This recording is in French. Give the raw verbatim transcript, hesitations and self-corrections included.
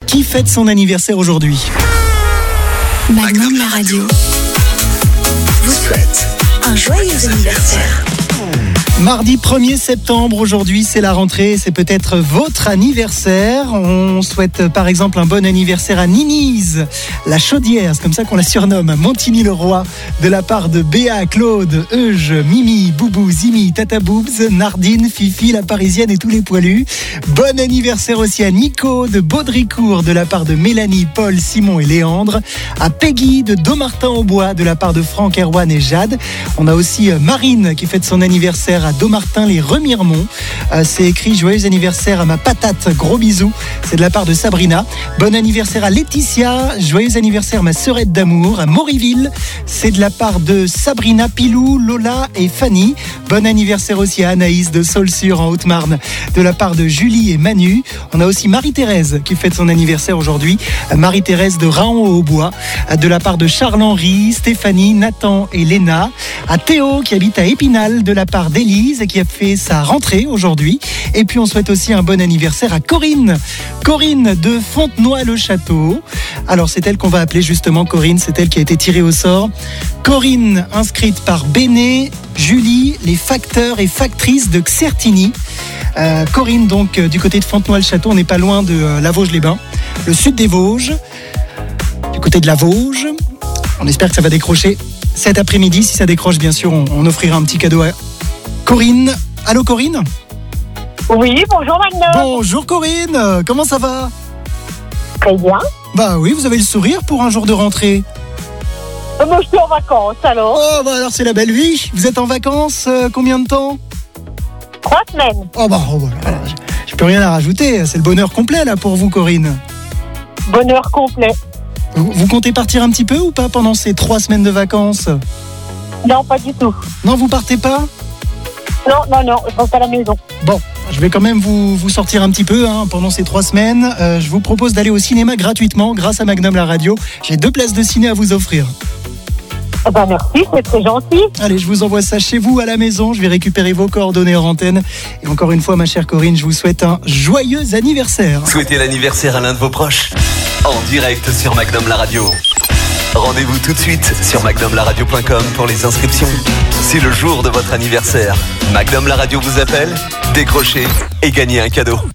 Qui fête son anniversaire aujourd'hui? Magnum la radio vous souhaite un joyeux anniversaire. Mardi premier septembre, aujourd'hui c'est la rentrée, c'est peut-être votre anniversaire. On souhaite par exemple un bon anniversaire à Ninise, la chaudière, c'est comme ça qu'on la surnomme, Montigny-le-Roi, de la part de Béa, Claude, Euge, Mimi, Boubou, Zimi, Tata Boobs, Nardine, Fifi, la Parisienne et tous les poilus. Bon anniversaire aussi à Nico de Baudricourt de la part de Mélanie, Paul, Simon et Léandre. À Peggy de Domartin-au-Bois de la part de Franck, Erwan et Jade. On a aussi Marine qui fête son anniversaire à Domartin les Remiremont. Euh, c'est écrit joyeux anniversaire à ma patate, gros bisous. C'est de la part de Sabrina. Bon anniversaire à Laetitia, joyeux anniversaire ma sœurette d'amour. À Moriville, c'est de la part de Sabrina, Pilou, Lola et Fanny. Bon anniversaire aussi à Anaïs de Saulsure en Haute-Marne, de la part de Julie et Manu. On a aussi Marie-Thérèse qui fête son anniversaire aujourd'hui. Marie-Thérèse de Raon-au-Bois, de la part de Charles-Henri, Stéphanie, Nathan et Léna. À Théo qui habite à Épinal, de la part d'Élise qui a fait sa rentrée aujourd'hui. Et puis on souhaite aussi un bon anniversaire à Corinne. Corinne de Fontenoy-le-Château. Alors c'est elle qu'on va appeler justement Corinne, c'est elle qui a été tirée au sort. Corinne inscrite par Béné, Julie, les facteurs et factrices de Xertini. Euh, Corinne donc euh, du côté de Fontenoy-le-Château, on n'est pas loin de euh, la Vosges-les-Bains, le sud des Vosges, du côté de la Vosges. On espère que ça va décrocher cet après-midi. Si ça décroche, bien sûr, on, on offrira un petit cadeau à Corinne. Allô Corinne? Oui, bonjour Magnum. Bonjour Corinne, comment ça va? Très bien. Bah oui, vous avez le sourire pour un jour de rentrée. Euh, Moi je suis en vacances alors. Oh bah alors c'est la belle vie. Vous êtes en vacances euh, combien de temps? Trois semaines. Oh bah oh, voilà, j'ai- j'ai plus rien à rajouter, c'est le bonheur complet là pour vous Corinne. Bonheur complet. Vous, vous comptez partir un petit peu ou pas pendant ces trois semaines de vacances? Non, pas du tout. Non, vous partez pas? Non, non, non, je reste à la maison. Bon, je vais quand même vous, vous sortir un petit peu hein, pendant ces trois semaines. Euh, je vous propose d'aller au cinéma gratuitement grâce à Magnum la radio. J'ai deux places de ciné à vous offrir. Eh ben merci, c'est très gentil. Allez, je vous envoie ça chez vous à la maison. Je vais récupérer vos coordonnées en antenne. Et encore une fois, ma chère Corinne, je vous souhaite un joyeux anniversaire. Souhaitez l'anniversaire à l'un de vos proches en direct sur Magnum la radio. Rendez-vous tout de suite sur magnum la radio point com pour les inscriptions. C'est le jour de votre anniversaire. Magnum la radio vous appelle, décrochez et gagnez un cadeau.